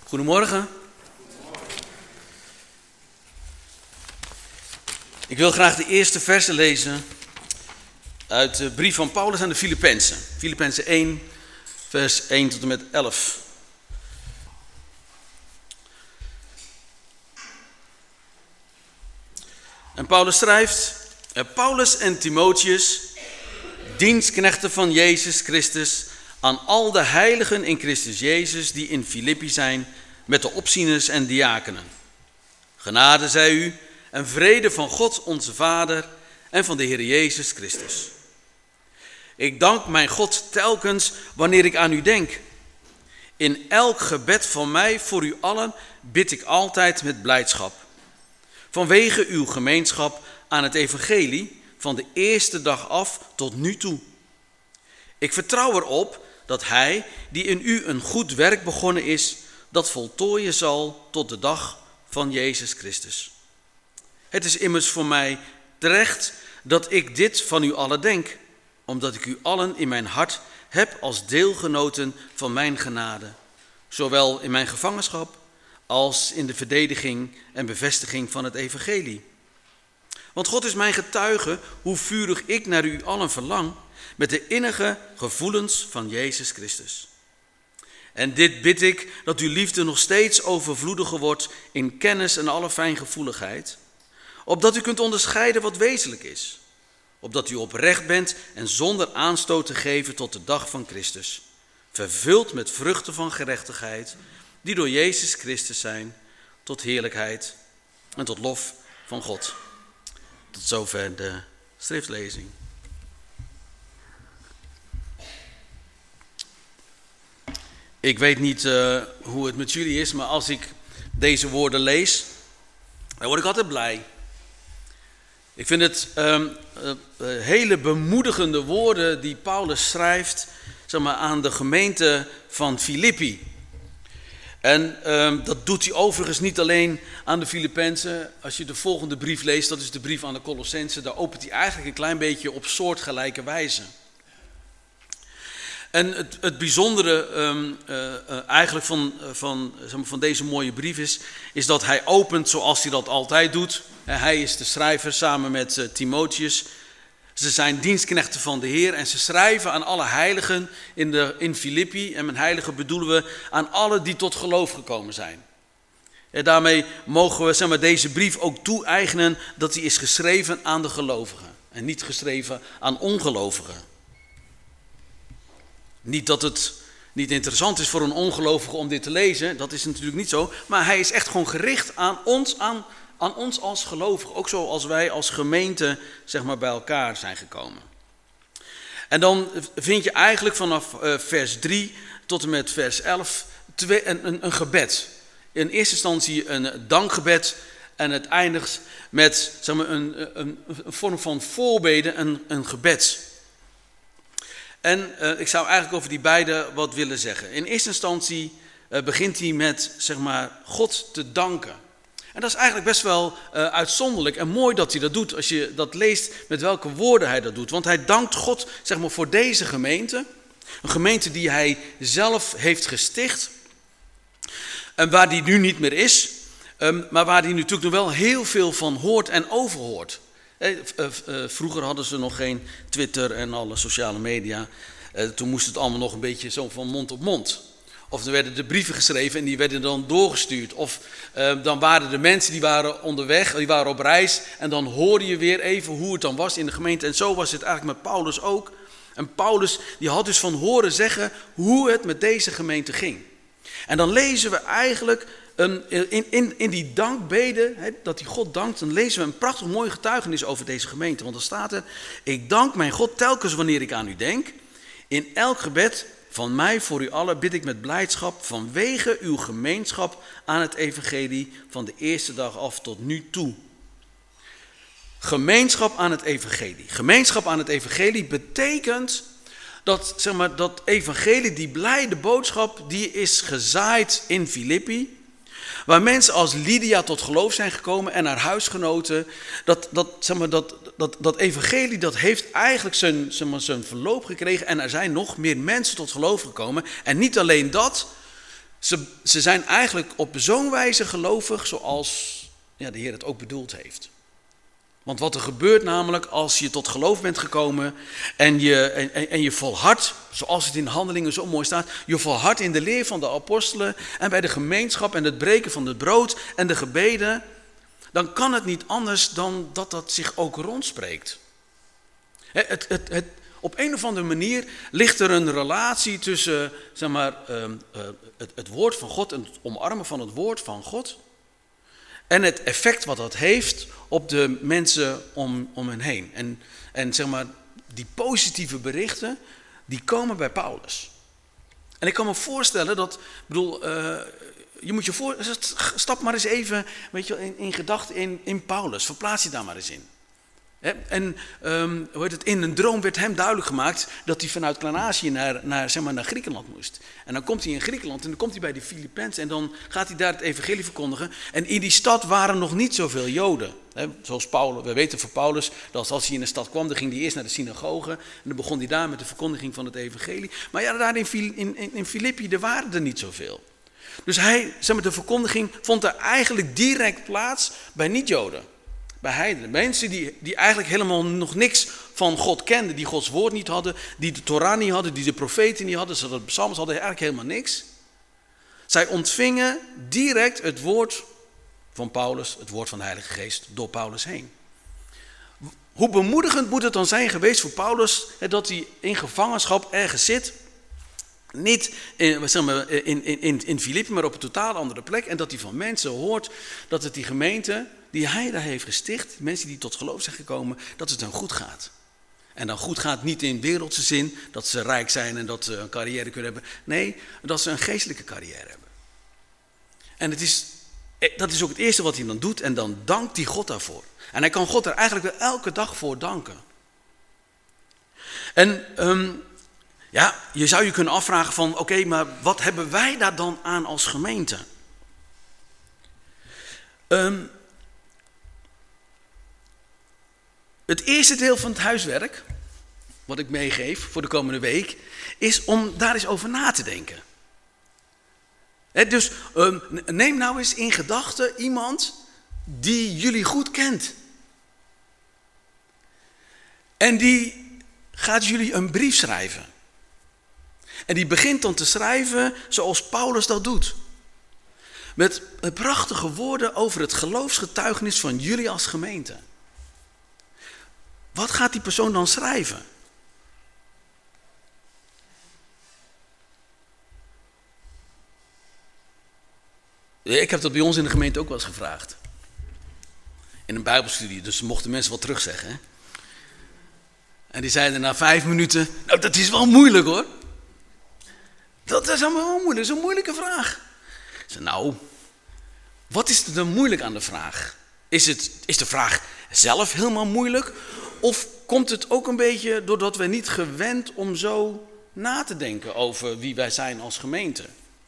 Goedemorgen. Ik wil graag de eerste versen lezen uit de brief van Paulus aan de Filippenzen. Filippenzen 1, vers 1 tot en met 11. En Paulus schrijft: Paulus en Timotheus, dienstknechten van Jezus Christus, aan al de heiligen in Christus Jezus die in Filippi zijn, met de opzieners en diakenen. Genade zij u en vrede van God onze Vader en van de Heer Jezus Christus. Ik dank mijn God telkens wanneer ik aan u denk. In elk gebed van mij voor u allen bid ik altijd met blijdschap. Vanwege uw gemeenschap aan het evangelie van de eerste dag af tot nu toe. Ik vertrouw erop dat hij die in u een goed werk begonnen is, dat voltooien zal tot de dag van Jezus Christus. Het is immers voor mij terecht dat ik dit van u allen denk, omdat ik u allen in mijn hart heb als deelgenoten van mijn genade, zowel in mijn gevangenschap als in de verdediging en bevestiging van het evangelie. Want God is mijn getuige hoe vurig ik naar u allen verlang, met de innige gevoelens van Jezus Christus. En dit bid ik, dat uw liefde nog steeds overvloediger wordt in kennis en alle fijngevoeligheid, opdat u kunt onderscheiden wat wezenlijk is, opdat u oprecht bent en zonder aanstoot te geven tot de dag van Christus, vervuld met vruchten van gerechtigheid, die door Jezus Christus zijn, tot heerlijkheid en tot lof van God. Tot zover de schriftlezing. Ik weet niet hoe het met jullie is, maar als ik deze woorden lees, dan word ik altijd blij. Ik vind het hele bemoedigende woorden die Paulus schrijft, zeg maar, aan de gemeente van Filippi. En dat doet hij overigens niet alleen aan de Filippenzen. Als je de volgende brief leest, dat is de brief aan de Colossenzen, daar opent hij eigenlijk een klein beetje op soortgelijke wijze. En het bijzondere eigenlijk van deze mooie brief is dat hij opent zoals hij dat altijd doet. Hij is de schrijver samen met Timotheus. Ze zijn dienstknechten van de Heer en ze schrijven aan alle heiligen in Filippi. En met heiligen bedoelen we aan alle die tot geloof gekomen zijn. En daarmee mogen we deze brief ook toe-eigenen dat hij is geschreven aan de gelovigen. En niet geschreven aan ongelovigen. Niet dat het niet interessant is voor een ongelovige om dit te lezen, dat is natuurlijk niet zo. Maar hij is echt gewoon gericht aan ons als gelovigen. Ook zoals wij als gemeente bij elkaar zijn gekomen. En dan vind je eigenlijk vanaf vers 3 tot en met vers 11 een gebed. In eerste instantie een dankgebed en het eindigt met een vorm van voorbede, een gebed. En ik zou eigenlijk over die beide wat willen zeggen. In eerste instantie begint hij met God te danken. En dat is eigenlijk best wel uitzonderlijk en mooi dat hij dat doet als je dat leest met welke woorden hij dat doet. Want hij dankt God voor deze gemeente. Een gemeente die hij zelf heeft gesticht. En waar die nu niet meer is. Maar waar hij natuurlijk nog wel heel veel van hoort en overhoort. Vroeger hadden ze nog geen Twitter en alle sociale media. Toen moest het allemaal nog een beetje zo van mond op mond. Of er werden de brieven geschreven en die werden dan doorgestuurd. Of dan waren de mensen die waren onderweg, die waren op reis. En dan hoorde je weer even hoe het dan was in de gemeente. En zo was het eigenlijk met Paulus ook. En Paulus die had dus van horen zeggen hoe het met deze gemeente ging. En dan lezen we eigenlijk in die dankbede, dat hij God dankt, dan lezen we een prachtig mooi getuigenis over deze gemeente. Want dan staat er: ik dank mijn God telkens wanneer ik aan u denk. In elk gebed van mij voor u allen bid ik met blijdschap vanwege uw gemeenschap aan het evangelie van de eerste dag af tot nu toe. Gemeenschap aan het evangelie. Gemeenschap aan het evangelie betekent dat evangelie, die blijde boodschap, die is gezaaid in Filippi. Waar mensen als Lydia tot geloof zijn gekomen en haar huisgenoten. Dat evangelie dat heeft eigenlijk zijn verloop gekregen. En er zijn nog meer mensen tot geloof gekomen. En niet alleen dat, Ze zijn eigenlijk op zo'n wijze gelovig zoals de Heer het ook bedoeld heeft. Want wat er gebeurt namelijk als je tot geloof bent gekomen en je volhardt, zoals het in Handelingen zo mooi staat, je volhardt in de leer van de apostelen en bij de gemeenschap en het breken van het brood en de gebeden, dan kan het niet anders dan dat zich ook rondspreekt. Op een of andere manier ligt er een relatie tussen het woord van God en het omarmen van het woord van God en het effect wat dat heeft op de mensen om hen heen. En die positieve berichten, die komen bij Paulus. En ik kan me voorstellen dat, stap maar eens even in gedachten in Paulus, verplaats je daar maar eens in. En in een droom werd hem duidelijk gemaakt dat hij vanuit Klein-Azië naar Griekenland moest. En dan komt hij in Griekenland en dan komt hij bij de Filippenzen en dan gaat hij daar het evangelie verkondigen. En in die stad waren nog niet zoveel Joden. Zoals Paulus, we weten van Paulus dat als hij in een stad kwam, dan ging hij eerst naar de synagoge en dan begon hij daar met de verkondiging van het evangelie. Maar ja, daar in Filippi, er waren er niet zoveel. Dus de verkondiging vond er eigenlijk direct plaats bij niet-Joden. Bij heidenen, mensen die eigenlijk helemaal nog niks van God kenden, die Gods woord niet hadden, die de Torah niet hadden, die de profeten niet hadden, de psalms hadden eigenlijk helemaal niks. Zij ontvingen direct het woord van Paulus, het woord van de Heilige Geest, door Paulus heen. Hoe bemoedigend moet het dan zijn geweest voor Paulus dat hij in gevangenschap ergens zit, niet in Filippi, maar op een totaal andere plek, en dat hij van mensen hoort dat het die gemeente die hij daar heeft gesticht, mensen die tot geloof zijn gekomen, dat het hen goed gaat. En dan goed gaat niet in wereldse zin, dat ze rijk zijn en dat ze een carrière kunnen hebben. Nee, dat ze een geestelijke carrière hebben. En dat is ook het eerste wat hij dan doet en dan dankt hij God daarvoor. En hij kan God er eigenlijk wel elke dag voor danken. En je zou je kunnen afvragen van, oké, maar wat hebben wij daar dan aan als gemeente? Het eerste deel van het huiswerk, wat ik meegeef voor de komende week, is om daar eens over na te denken. Dus neem nou eens in gedachten iemand die jullie goed kent. En die gaat jullie een brief schrijven. En die begint dan te schrijven zoals Paulus dat doet. Met prachtige woorden over het geloofsgetuigenis van jullie als gemeente. Wat gaat die persoon dan schrijven? Ik heb dat bij ons in de gemeente ook wel eens gevraagd. In een bijbelstudie, dus mochten mensen wat terugzeggen. Hè? En die zeiden na 5 minuten, nou dat is wel moeilijk hoor. Dat is allemaal wel moeilijk, dat is een moeilijke vraag. Ik zei, nou, wat is er dan moeilijk aan de vraag? Is de vraag zelf helemaal moeilijk? Of komt het ook een beetje doordat we niet gewend om zo na te denken over wie wij zijn als gemeente?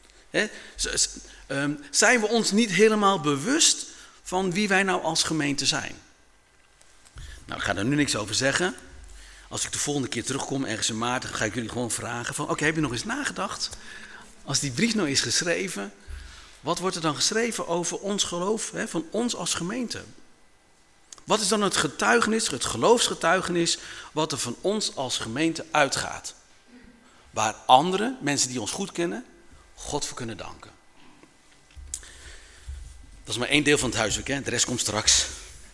Zijn we ons niet helemaal bewust van wie wij nou als gemeente zijn? Nou, ik ga daar nu niks over zeggen. Als ik de volgende keer terugkom, ergens in maart, dan ga ik jullie gewoon vragen van, oké, heb je nog eens nagedacht? Als die brief nou is geschreven, wat wordt er dan geschreven over ons geloof, van ons als gemeente? Wat is dan het getuigenis, het geloofsgetuigenis, wat er van ons als gemeente uitgaat? Waar anderen, mensen die ons goed kennen, God voor kunnen danken. Dat is maar 1 deel van het huiswerk, hè? De rest komt straks.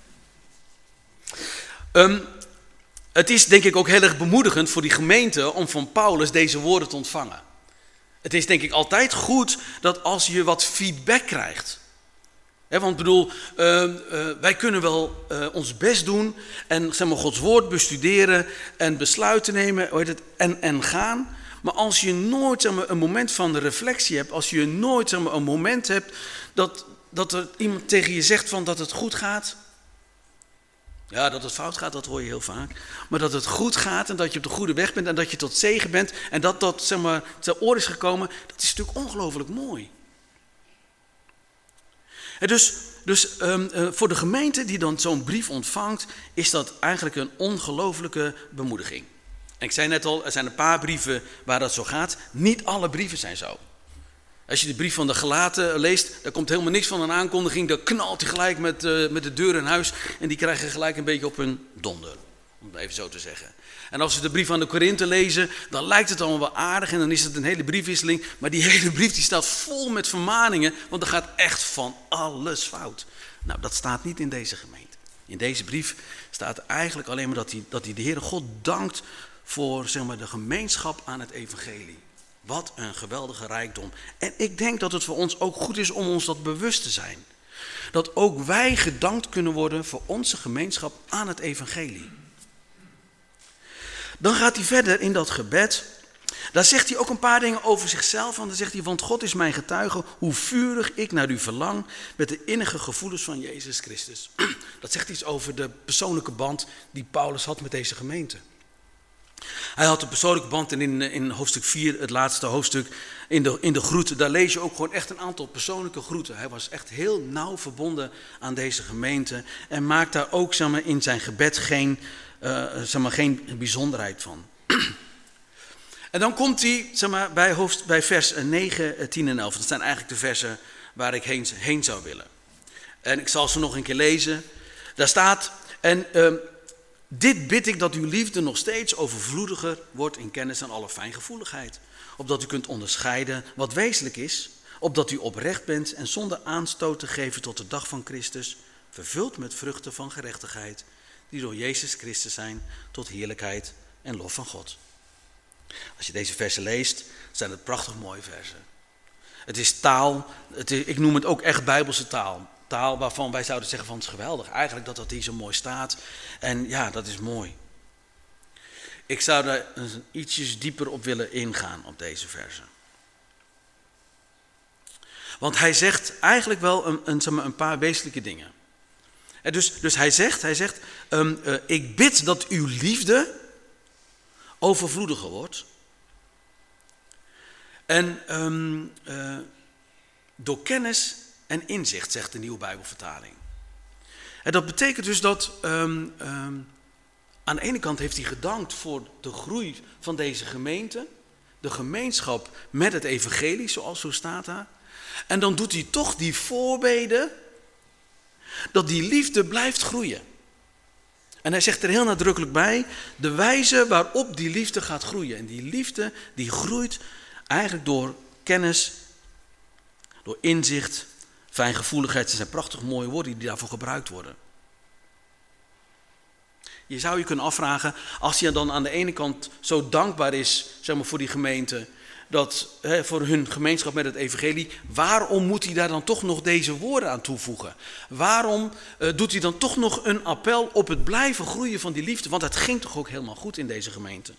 Het is denk ik ook heel erg bemoedigend voor die gemeente om van Paulus deze woorden te ontvangen. Het is denk ik altijd goed dat als je wat feedback krijgt. Want wij kunnen wel ons best doen en Gods woord bestuderen en besluiten nemen en gaan. Maar als je nooit een moment van de reflectie hebt, als je nooit een moment hebt dat er iemand tegen je zegt van dat het goed gaat. Ja, dat het fout gaat, dat hoor je heel vaak. Maar dat het goed gaat en dat je op de goede weg bent en dat je tot zegen bent en dat ter oor is gekomen, dat is natuurlijk ongelooflijk mooi. En dus voor de gemeente die dan zo'n brief ontvangt, is dat eigenlijk een ongelooflijke bemoediging. En ik zei net al, er zijn een paar brieven waar dat zo gaat. Niet alle brieven zijn zo. Als je de brief van de Galaten leest, daar komt helemaal niks van een aankondiging. Dan knalt hij gelijk met de deur in huis en die krijgen gelijk een beetje op hun donder. Om het even zo te zeggen. En als we de brief aan de Korinthe lezen, dan lijkt het allemaal wel aardig en dan is het een hele briefwisseling. Maar die hele brief die staat vol met vermaningen, want er gaat echt van alles fout. Nou, dat staat niet in deze gemeente. In deze brief staat eigenlijk alleen maar dat hij de Heere God dankt voor zeg maar, de gemeenschap aan het evangelie. Wat een geweldige rijkdom. En ik denk dat het voor ons ook goed is om ons dat bewust te zijn. Dat ook wij gedankt kunnen worden voor onze gemeenschap aan het evangelie. Dan gaat hij verder in dat gebed. Daar zegt hij ook een paar dingen over zichzelf. Want dan zegt hij, want God is mijn getuige hoe vurig ik naar u verlang met de innige gevoelens van Jezus Christus. Dat zegt iets over de persoonlijke band die Paulus had met deze gemeente. Hij had een persoonlijke band en in hoofdstuk 4, het laatste hoofdstuk, in de groeten, daar lees je ook gewoon echt een aantal persoonlijke groeten. Hij was echt heel nauw verbonden aan deze gemeente en maakt daar ook zeg maar, in zijn gebed geen bijzonderheid van. En dan komt hij zeg maar, bij vers 9, 10 en 11. Dat zijn eigenlijk de versen waar ik heen zou willen. En ik zal ze nog een keer lezen. Daar staat, dit bid ik dat uw liefde nog steeds overvloediger wordt in kennis en alle fijngevoeligheid. Opdat u kunt onderscheiden wat wezenlijk is. Opdat u oprecht bent en zonder aanstoot te geven tot de dag van Christus. Vervuld met vruchten van gerechtigheid. Die door Jezus Christus zijn tot heerlijkheid en lof van God. Als je deze versen leest, zijn het prachtig mooie versen. Het is taal, ik noem het ook echt Bijbelse taal. Taal waarvan wij zouden zeggen van het is geweldig. Eigenlijk dat hier zo mooi staat. En ja, dat is mooi. Ik zou daar ietsjes dieper op willen ingaan op deze versen. Want hij zegt eigenlijk wel een paar wezenlijke dingen. Dus hij zegt, ik bid dat uw liefde overvloediger wordt. En door kennis en inzicht, zegt de Nieuwe Bijbelvertaling. En dat betekent dus dat aan de ene kant heeft hij gedankt voor de groei van deze gemeente. De gemeenschap met het evangelie, zoals zo staat daar. En dan doet hij toch die voorbeden dat die liefde blijft groeien. En hij zegt er heel nadrukkelijk bij, de wijze waarop die liefde gaat groeien. En die liefde die groeit eigenlijk door kennis, door inzicht, fijngevoeligheid. Het zijn prachtig mooie woorden die daarvoor gebruikt worden. Je zou je kunnen afvragen, als hij dan aan de ene kant zo dankbaar is zeg maar, voor die gemeente, voor hun gemeenschap met het evangelie, waarom moet hij daar dan toch nog deze woorden aan toevoegen? Waarom doet hij dan toch nog een appel op het blijven groeien van die liefde? Want het ging toch ook helemaal goed in deze gemeente.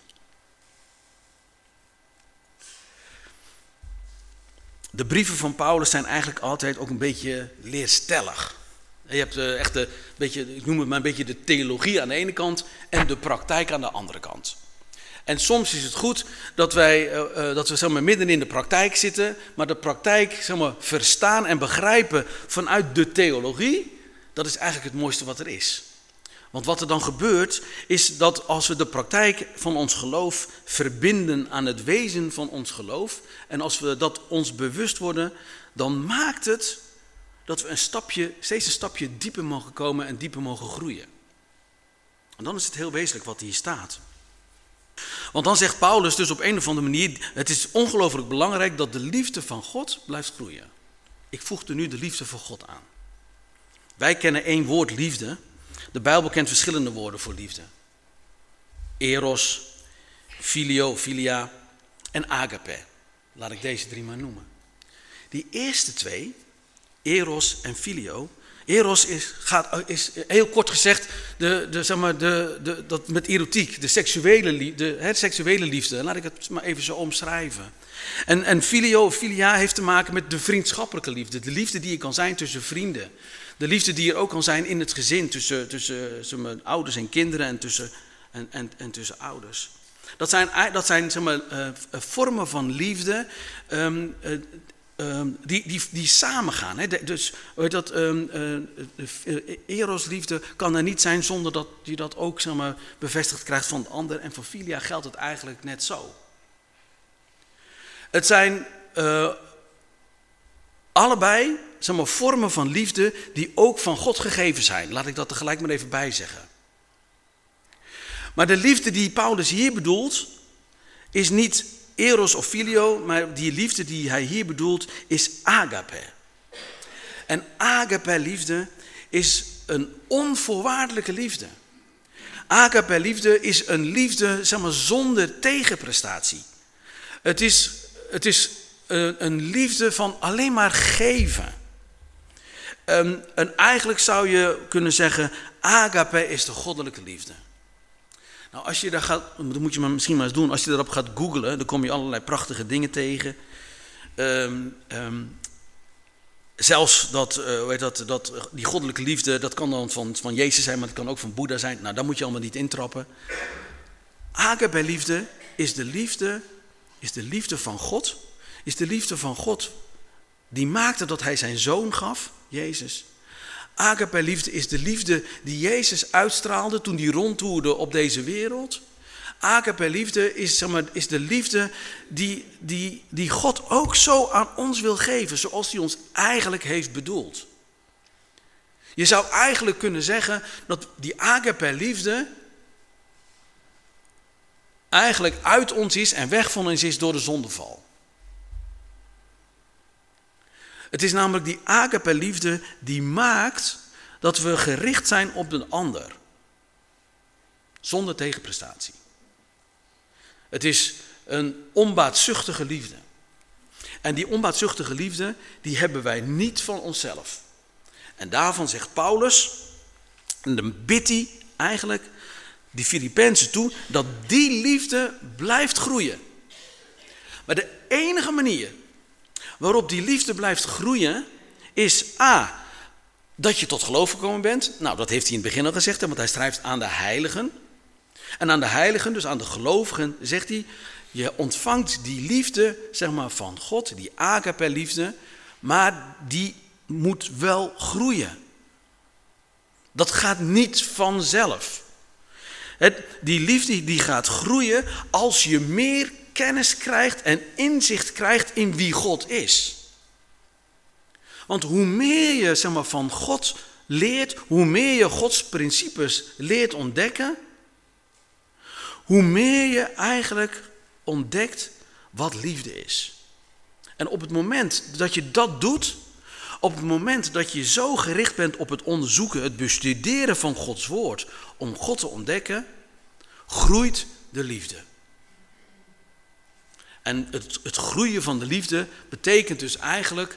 De brieven van Paulus zijn eigenlijk altijd ook een beetje leerstellig. Je hebt echt een beetje, ik noem het maar een beetje de theologie aan de ene kant en de praktijk aan de andere kant. En soms is het goed dat we zeg maar, midden in de praktijk zitten, maar de praktijk zeg maar, verstaan en begrijpen vanuit de theologie, dat is eigenlijk het mooiste wat er is. Want wat er dan gebeurt, is dat als we de praktijk van ons geloof verbinden aan het wezen van ons geloof, en als we dat ons bewust worden, dan maakt het dat we steeds een stapje dieper mogen komen en dieper mogen groeien. En dan is het heel wezenlijk wat hier staat. Want dan zegt Paulus dus op een of andere manier, het is ongelooflijk belangrijk dat de liefde van God blijft groeien. Ik voeg er nu de liefde voor God aan. Wij kennen één woord liefde. De Bijbel kent verschillende woorden voor liefde. Eros, filio, filia en agape. Laat ik deze 3 maar noemen. Die eerste 2, eros en filio. Eros is heel kort gezegd dat met erotiek, de seksuele liefde. Laat ik het maar even zo omschrijven. En filia heeft te maken met de vriendschappelijke liefde. De liefde die er kan zijn tussen vrienden. De liefde die er ook kan zijn in het gezin, tussen ouders en kinderen en tussen ouders. Dat zijn vormen van liefde die samengaan. Hè? Dus erosliefde kan er niet zijn zonder dat je dat ook zeg maar, bevestigd krijgt van de ander. En voor filia geldt het eigenlijk net zo. Het zijn allebei, zeg maar, vormen van liefde die ook van God gegeven zijn. Laat ik dat er gelijk maar even bij zeggen. Maar de liefde die Paulus hier bedoelt, is niet eros of filio, maar die liefde die hij hier bedoelt, is agape. En agape liefde is een onvoorwaardelijke liefde. Agape liefde is een liefde, zeg maar, zonder tegenprestatie. Het is een liefde van alleen maar geven. En eigenlijk zou je kunnen zeggen, agape is de goddelijke liefde. Nou, als je daar gaat, dat moet je misschien maar eens doen, als je daarop gaat googlen, dan kom je allerlei prachtige dingen tegen. Zelfs die goddelijke liefde, dat kan dan van Jezus zijn, maar het kan ook van Boeddha zijn. Nou, daar moet je allemaal niet intrappen. Agape liefde is de liefde van God. Is de liefde van God die maakte dat hij zijn zoon gaf, Jezus. Agape liefde is de liefde die Jezus uitstraalde toen hij rondtoerde op deze wereld. Agape liefde is de liefde die God ook zo aan ons wil geven, zoals hij ons eigenlijk heeft bedoeld. Je zou eigenlijk kunnen zeggen dat die agape liefde eigenlijk uit ons is en weg van ons is door de zondeval. Het is namelijk die agape liefde die maakt dat we gericht zijn op een ander. Zonder tegenprestatie. Het is een onbaatzuchtige liefde. En die onbaatzuchtige liefde, die hebben wij niet van onszelf. En daarvan zegt Paulus, en dan bidt hij eigenlijk die Filippenzen toe, dat die liefde blijft groeien. Maar de enige manier waarop die liefde blijft groeien, is A, dat je tot geloof gekomen bent. Nou, dat heeft hij in het begin al gezegd, want hij schrijft aan de heiligen. En aan de heiligen, dus aan de gelovigen, zegt hij, je ontvangt die liefde, zeg maar, van God, die agape liefde, maar die moet wel groeien. Dat gaat niet vanzelf. Die liefde die gaat groeien als je meer kennis krijgt en inzicht krijgt in wie God is. Want hoe meer je, zeg maar, van God leert, hoe meer je Gods principes leert ontdekken, hoe meer je eigenlijk ontdekt wat liefde is. En op het moment dat je dat doet, op het moment dat je zo gericht bent op het onderzoeken, het bestuderen van Gods woord, om God te ontdekken, groeit de liefde. En het groeien van de liefde betekent dus eigenlijk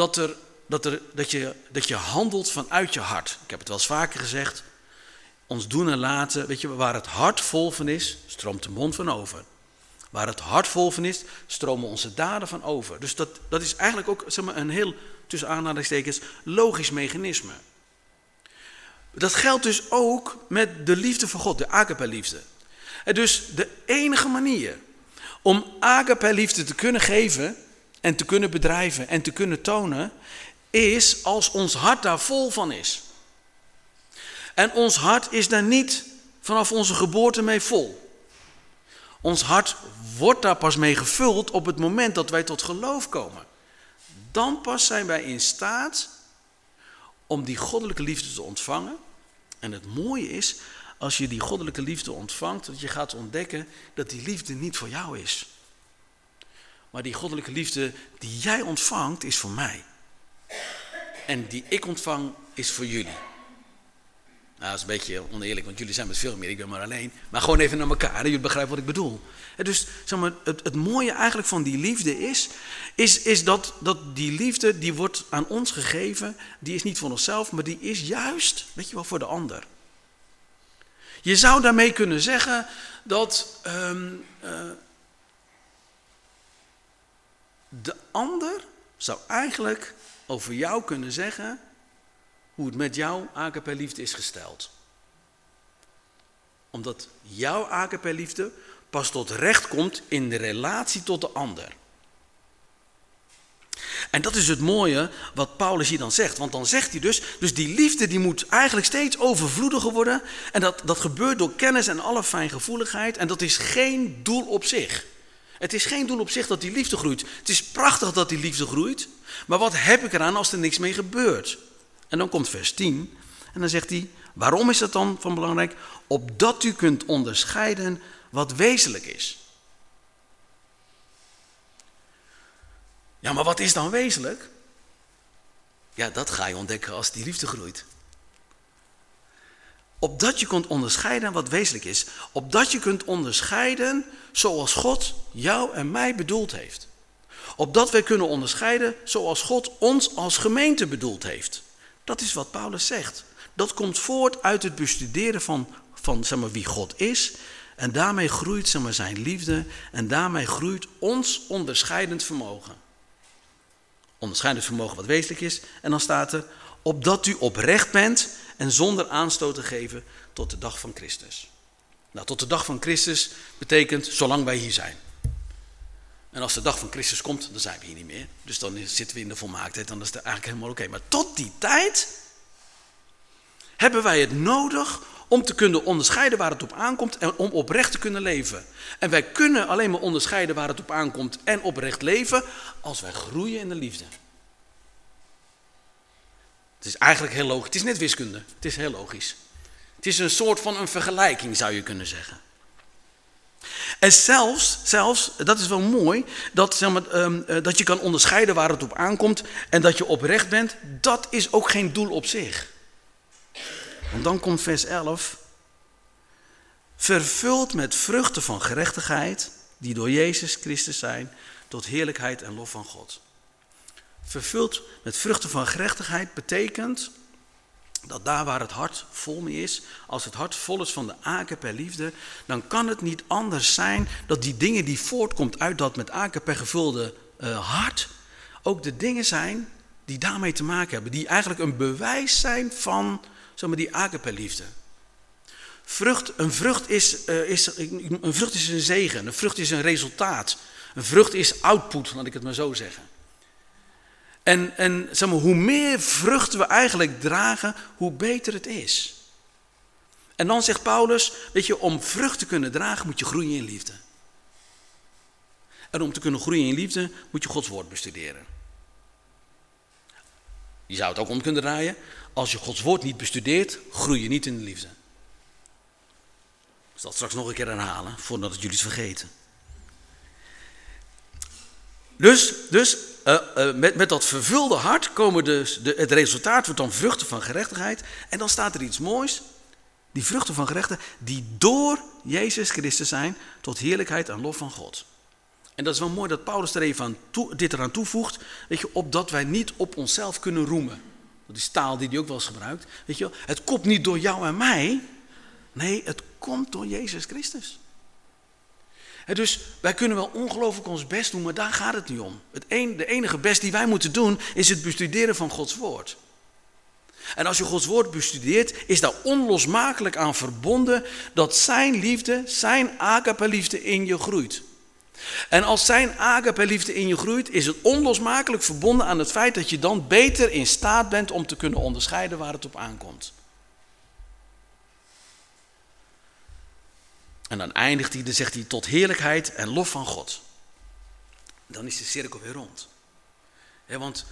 dat je handelt vanuit je hart. Ik heb het wel eens vaker gezegd. Ons doen en laten, weet je, waar het hart vol van is, stroomt de mond van over. Waar het hart vol van is, stromen onze daden van over. Dus dat is eigenlijk ook, zeg maar, een heel, tussen aanhalingstekens, logisch mechanisme. Dat geldt dus ook met de liefde van God, de agape liefde. En dus de enige manier om agape liefde te kunnen geven en te kunnen bedrijven en te kunnen tonen, is als ons hart daar vol van is. En ons hart is daar niet vanaf onze geboorte mee vol. Ons hart wordt daar pas mee gevuld op het moment dat wij tot geloof komen. Dan pas zijn wij in staat om die goddelijke liefde te ontvangen. En het mooie is, als je die goddelijke liefde ontvangt, dat je gaat ontdekken dat die liefde niet voor jou is. Maar die goddelijke liefde die jij ontvangt, is voor mij. En die ik ontvang, is voor jullie. Nou, dat is een beetje oneerlijk, want jullie zijn met veel meer, ik ben maar alleen. Maar gewoon even naar elkaar, en jullie begrijpen wat ik bedoel. En dus, zeg maar, het mooie eigenlijk van die liefde is dat die liefde, die wordt aan ons gegeven, die is niet voor onszelf, maar die is juist, weet je wel, voor de ander. Je zou daarmee kunnen zeggen dat de ander zou eigenlijk over jou kunnen zeggen hoe het met jouw agape liefde is gesteld. Omdat jouw agape liefde pas tot recht komt in de relatie tot de ander. En dat is het mooie wat Paulus hier dan zegt. Want dan zegt hij dus die liefde die moet eigenlijk steeds overvloediger worden. En dat gebeurt door kennis en alle fijngevoeligheid. En dat is geen doel op zich. Het is geen doel op zich dat die liefde groeit. Het is prachtig dat die liefde groeit. Maar wat heb ik eraan als er niks mee gebeurt? En dan komt vers 10. En dan zegt hij, waarom is dat dan van belangrijk? Opdat u kunt onderscheiden wat wezenlijk is. Ja, maar wat is dan wezenlijk? Ja, dat ga je ontdekken als die liefde groeit. Opdat je kunt onderscheiden wat wezenlijk is. Opdat je kunt onderscheiden zoals God jou en mij bedoeld heeft. Opdat wij kunnen onderscheiden zoals God ons als gemeente bedoeld heeft. Dat is wat Paulus zegt. Dat komt voort uit het bestuderen van zeg maar, wie God is. En daarmee groeit zeg maar, zijn liefde. En daarmee groeit ons onderscheidend vermogen. Onderscheidend vermogen wat wezenlijk is. En dan staat er, opdat u oprecht bent en zonder aanstoot te geven tot de dag van Christus. Nou, tot de dag van Christus betekent zolang wij hier zijn. En als de dag van Christus komt, dan zijn we hier niet meer. Dus dan zitten we in de volmaaktheid, dan is het eigenlijk helemaal oké. Maar tot die tijd hebben wij het nodig om te kunnen onderscheiden waar het op aankomt en om oprecht te kunnen leven. En wij kunnen alleen maar onderscheiden waar het op aankomt en oprecht leven als wij groeien in de liefde. Het is eigenlijk heel logisch. Het is net wiskunde. Het is heel logisch. Het is een soort van een vergelijking, zou je kunnen zeggen. En zelfs dat is wel mooi, dat, zeg maar, dat je kan onderscheiden waar het op aankomt en dat je oprecht bent, dat is ook geen doel op zich. Want dan komt vers 11. Vervuld met vruchten van gerechtigheid, die door Jezus Christus zijn, tot heerlijkheid en lof van God. Vervuld met vruchten van gerechtigheid betekent dat daar waar het hart vol mee is, als het hart vol is van de agape liefde, dan kan het niet anders zijn dat die dingen die voortkomt uit dat met agape gevulde hart, ook de dingen zijn die daarmee te maken hebben, die eigenlijk een bewijs zijn van zeg maar, die agape liefde. Een vrucht is een zegen, een vrucht is een resultaat, een vrucht is output, laat ik het maar zo zeggen. En zeg maar, hoe meer vruchten we eigenlijk dragen, hoe beter het is. En dan zegt Paulus, weet je, om vrucht te kunnen dragen moet je groeien in liefde. En om te kunnen groeien in liefde moet je Gods woord bestuderen. Je zou het ook om kunnen draaien, als je Gods woord niet bestudeert, groei je niet in de liefde. Ik zal het straks nog een keer herhalen, voordat het jullie is vergeten. Dus met dat vervulde hart komen het resultaat wordt dan vruchten van gerechtigheid. En dan staat er iets moois. Die vruchten van gerechtigheid die door Jezus Christus zijn tot heerlijkheid en lof van God. En dat is wel mooi dat Paulus er even dit eraan toevoegt. Weet je, opdat wij niet op onszelf kunnen roemen. Dat is taal die hij ook wel eens gebruikt. Weet je, het komt niet door jou en mij. Nee, het komt door Jezus Christus. Dus wij kunnen wel ongelooflijk ons best doen, maar daar gaat het niet om. De enige best die wij moeten doen is het bestuderen van Gods woord. En als je Gods woord bestudeert, is daar onlosmakelijk aan verbonden dat zijn liefde, zijn agape liefde in je groeit. En als zijn agape liefde in je groeit, is het onlosmakelijk verbonden aan het feit dat je dan beter in staat bent om te kunnen onderscheiden waar het op aankomt. En dan eindigt hij, dan zegt hij, tot heerlijkheid en lof van God. Dan is de cirkel weer rond. Ja, want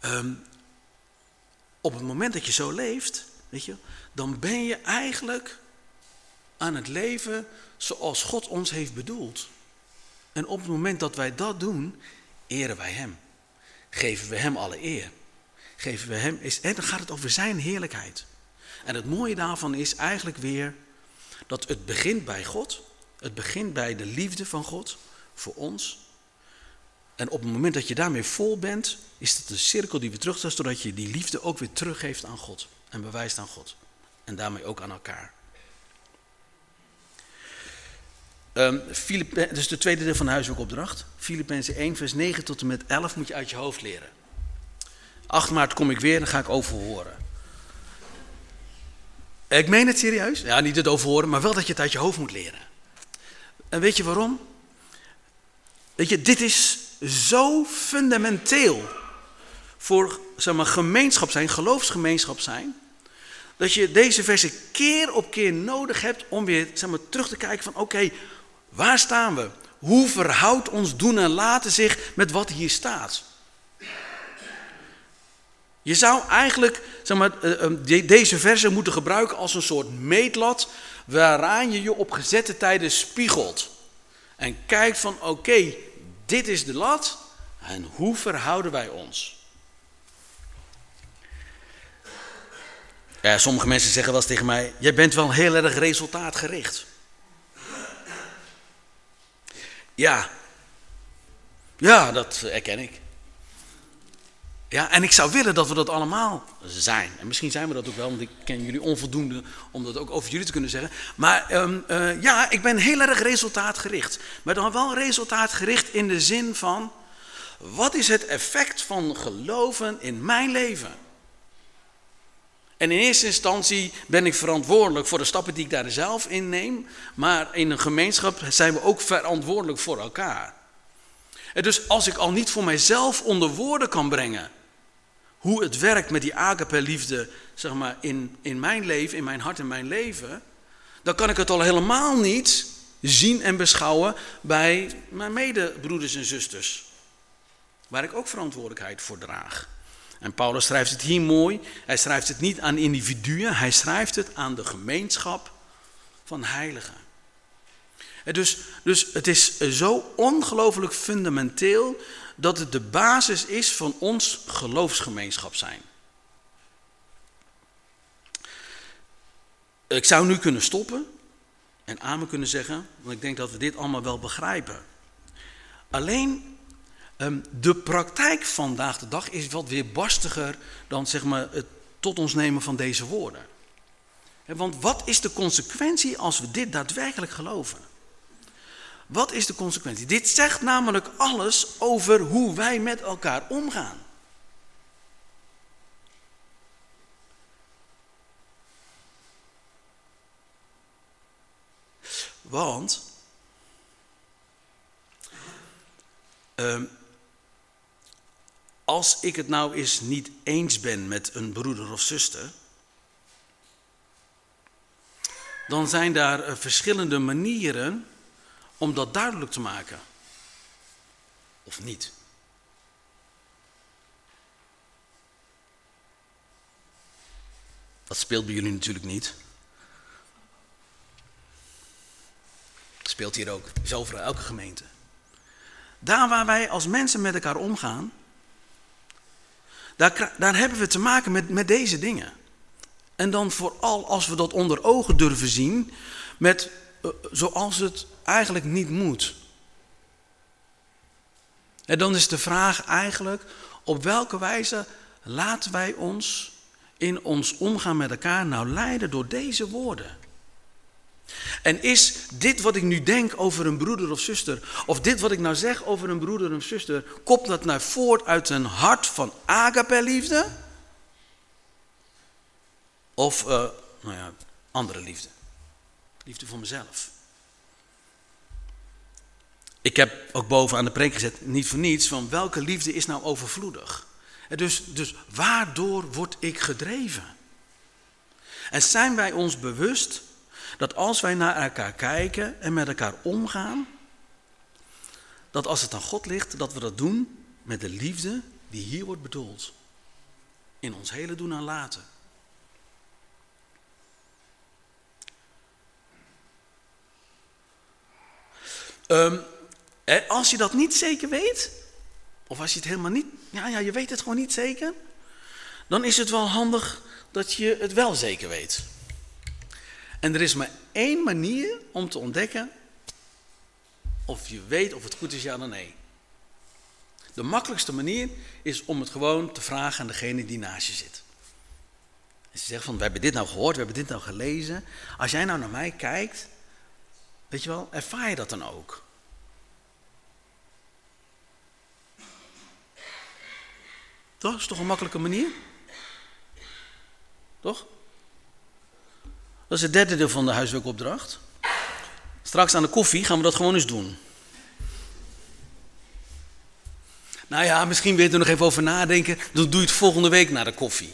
op het moment dat je zo leeft, weet je, dan ben je eigenlijk aan het leven zoals God ons heeft bedoeld. En op het moment dat wij dat doen, eren wij hem. Geven we hem alle eer. En dan gaat het over zijn heerlijkheid. En het mooie daarvan is eigenlijk weer dat het begint bij God. Het begint bij de liefde van God voor ons. En op het moment dat je daarmee vol bent, is het een cirkel die weer terugstaat, zodat je die liefde ook weer teruggeeft aan God. En bewijst aan God. En daarmee ook aan elkaar. Dus de tweede deel van de huiswerkopdracht. Filippenzen 1 vers 9 tot en met 11 moet je uit je hoofd leren. 8 maart kom ik weer en dan ga ik overhoren. Ik meen het serieus. Ja, niet het overhoren, maar wel dat je het uit je hoofd moet leren. En weet je waarom? Weet je, dit is zo fundamenteel voor, zeg maar, gemeenschap zijn, geloofsgemeenschap zijn, dat je deze versen keer op keer nodig hebt om weer, zeg maar, terug te kijken van oké, waar staan we? hoe verhoudt ons doen en laten zich met wat hier staat? Je zou eigenlijk deze verse moeten gebruiken als een soort meetlat waaraan je je op gezette tijden spiegelt. En kijkt van oké, dit is de lat en hoe verhouden wij ons? Ja, sommige mensen zeggen wel eens tegen mij, jij bent wel heel erg resultaatgericht. Ja, dat erken ik. Ja, en ik zou willen dat we dat allemaal zijn. En misschien zijn we dat ook wel, want ik ken jullie onvoldoende om dat ook over jullie te kunnen zeggen. Maar ik ben heel erg resultaatgericht. Maar dan wel resultaatgericht in de zin van, wat is het effect van geloven in mijn leven? En in eerste instantie ben ik verantwoordelijk voor de stappen die ik daar zelf in neem. Maar in een gemeenschap zijn we ook verantwoordelijk voor elkaar. En dus als ik al niet voor mijzelf onder woorden kan brengen hoe het werkt met die agape-liefde, zeg maar, in mijn leven, in mijn hart en mijn leven, dan kan ik het al helemaal niet zien en beschouwen bij mijn medebroeders en zusters, waar ik ook verantwoordelijkheid voor draag. En Paulus schrijft het hier mooi. Hij schrijft het niet aan individuen, hij schrijft het aan de gemeenschap van heiligen. En dus het is zo ongelooflijk fundamenteel dat het de basis is van ons geloofsgemeenschap zijn. Ik zou nu kunnen stoppen en amen kunnen zeggen, want ik denk dat we dit allemaal wel begrijpen. Alleen de praktijk vandaag de dag is wat weerbarstiger dan zeg maar, het tot ons nemen van deze woorden. Want wat is de consequentie als we dit daadwerkelijk geloven? Wat is de consequentie? Dit zegt namelijk alles over hoe wij met elkaar omgaan. Want als ik het nou eens niet eens ben met een broeder of zuster, dan zijn daar verschillende manieren om dat duidelijk te maken. Of niet. Dat speelt bij jullie natuurlijk niet. Dat speelt hier ook. Is overal, elke gemeente. Daar waar wij als mensen met elkaar omgaan, daar hebben we te maken met deze dingen. En dan vooral als we dat onder ogen durven zien, met zoals het eigenlijk niet moet. En dan is de vraag eigenlijk, op welke wijze laten wij ons in ons omgaan met elkaar nou leiden door deze woorden? En is dit wat ik nu denk over een broeder of zuster, of dit wat ik nou zeg over een broeder of zuster, komt dat nou voort uit een hart van agape-liefde? Of, andere liefde. Liefde voor mezelf. Ik heb ook bovenaan de preek gezet, niet voor niets, van welke liefde is nou overvloedig? En dus waardoor word ik gedreven? En zijn wij ons bewust dat als wij naar elkaar kijken en met elkaar omgaan, dat als het aan God ligt, dat we dat doen met de liefde die hier wordt bedoeld. In ons hele doen en laten. Als je dat niet zeker weet, of als je het helemaal niet, je weet het gewoon niet zeker, dan is het wel handig dat je het wel zeker weet. En er is maar één manier om te ontdekken of je weet of het goed is, ja dan nee. De makkelijkste manier is om het gewoon te vragen aan degene die naast je zit. En ze zegt van, we hebben dit nou gehoord, we hebben dit nou gelezen. Als jij nou naar mij kijkt, weet je wel, ervaar je dat dan ook? Toch? Dat is toch een makkelijke manier? Toch? Dat is het derde deel van de huiswerkopdracht. Straks aan de koffie gaan we dat gewoon eens doen. Nou ja, misschien wil je er nog even over nadenken. Dan doe je het volgende week na de koffie.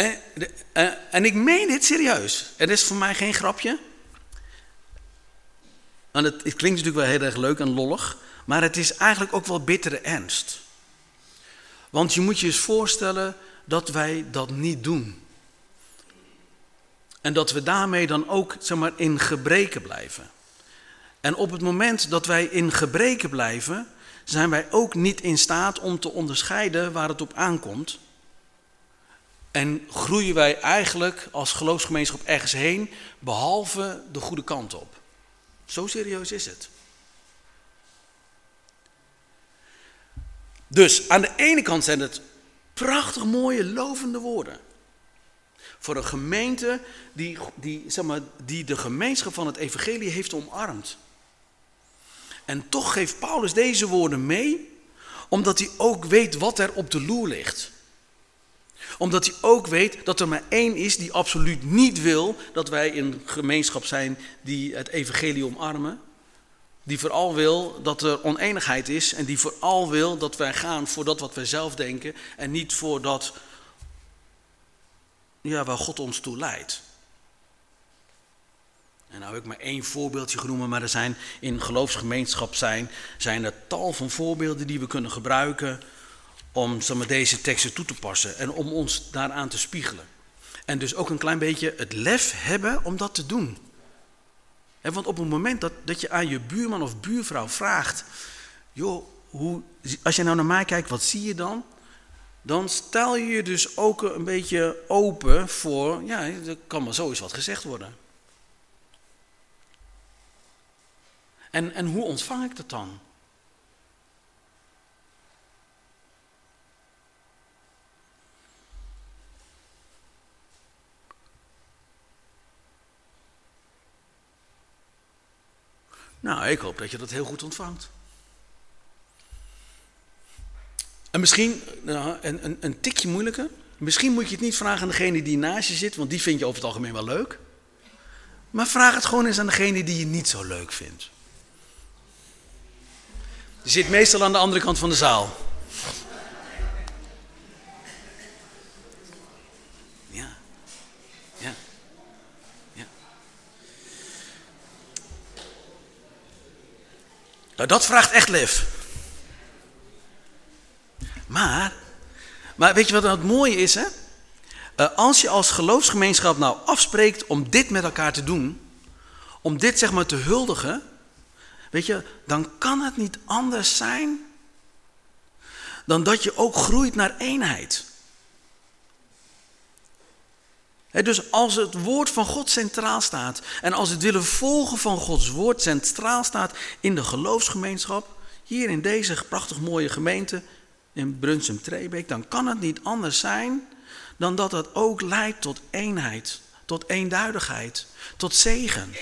En ik meen dit serieus. Het is voor mij geen grapje. En het klinkt natuurlijk wel heel erg leuk en lollig, maar het is eigenlijk ook wel bittere ernst. Want je moet je eens voorstellen dat wij dat niet doen. En dat we daarmee dan ook, zeg maar, in gebreken blijven. En op het moment dat wij in gebreken blijven, zijn wij ook niet in staat om te onderscheiden waar het op aankomt. En groeien wij eigenlijk als geloofsgemeenschap ergens heen, behalve de goede kant op. Zo serieus is het. Dus aan de ene kant zijn het prachtig mooie, lovende woorden. Voor een gemeente die de gemeenschap van het evangelie heeft omarmd. En toch geeft Paulus deze woorden mee, omdat hij ook weet wat er op de loer ligt. Omdat hij ook weet dat er maar één is die absoluut niet wil dat wij een gemeenschap zijn die het evangelie omarmen. Die vooral wil dat er oneenigheid is en die vooral wil dat wij gaan voor dat wat wij zelf denken en niet voor dat waar God ons toe leidt. En nou heb ik maar één voorbeeldje genoemd, maar er zijn in geloofsgemeenschap zijn er tal van voorbeelden die we kunnen gebruiken om deze teksten toe te passen en om ons daaraan te spiegelen. En dus ook een klein beetje het lef hebben om dat te doen. Want op het moment dat je aan je buurman of buurvrouw vraagt, joh, als je nou naar mij kijkt, wat zie je dan? Dan stel je je dus ook een beetje open voor, er kan maar zo eens wat gezegd worden. En hoe ontvang ik dat dan? Nou, ik hoop dat je dat heel goed ontvangt. En misschien, een tikje moeilijker. Misschien moet je het niet vragen aan degene die naast je zit, want die vind je over het algemeen wel leuk. Maar vraag het gewoon eens aan degene die je niet zo leuk vindt. Die zit meestal aan de andere kant van de zaal. Ja. Nou, dat vraagt echt lef. Maar weet je wat nou het mooie is, hè? Als je als geloofsgemeenschap nou afspreekt om dit met elkaar te doen, om dit zeg maar te huldigen, weet je, dan kan het niet anders zijn dan dat je ook groeit naar eenheid. Dus als het woord van God centraal staat en als het willen volgen van Gods woord centraal staat in de geloofsgemeenschap, hier in deze prachtig mooie gemeente in Brunsum-Trebeek, dan kan het niet anders zijn dan dat het ook leidt tot eenheid, tot eenduidigheid, tot zegen.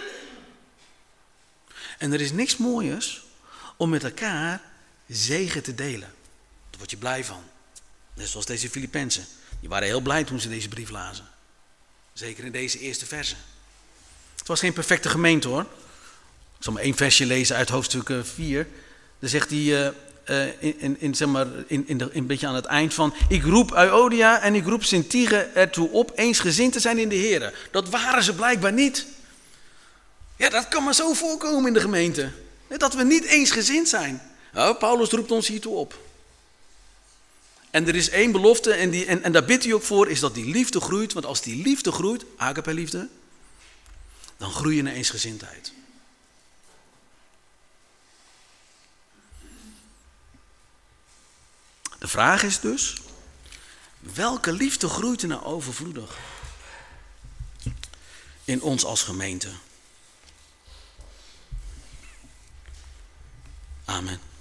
En er is niks mooiers om met elkaar zegen te delen. Daar word je blij van. Net zoals deze Filippenzen. Die waren heel blij toen ze deze brief lazen. Zeker in deze eerste verse. Het was geen perfecte gemeente hoor. Ik zal maar één versje lezen uit hoofdstuk 4. Dan zegt hij een beetje aan het eind van: ik roep Euodia en ik roep Syntyche ertoe op eensgezind te zijn in de Here. Dat waren ze blijkbaar niet. Ja, dat kan maar zo voorkomen in de gemeente. Dat we niet eensgezind zijn. Nou, Paulus roept ons hiertoe op. En er is één belofte en daar bidt hij ook voor, is dat die liefde groeit. Want als die liefde groeit, agape liefde, dan groei je naar eensgezindheid. De vraag is dus, welke liefde groeit er nou overvloedig in ons als gemeente? Amen.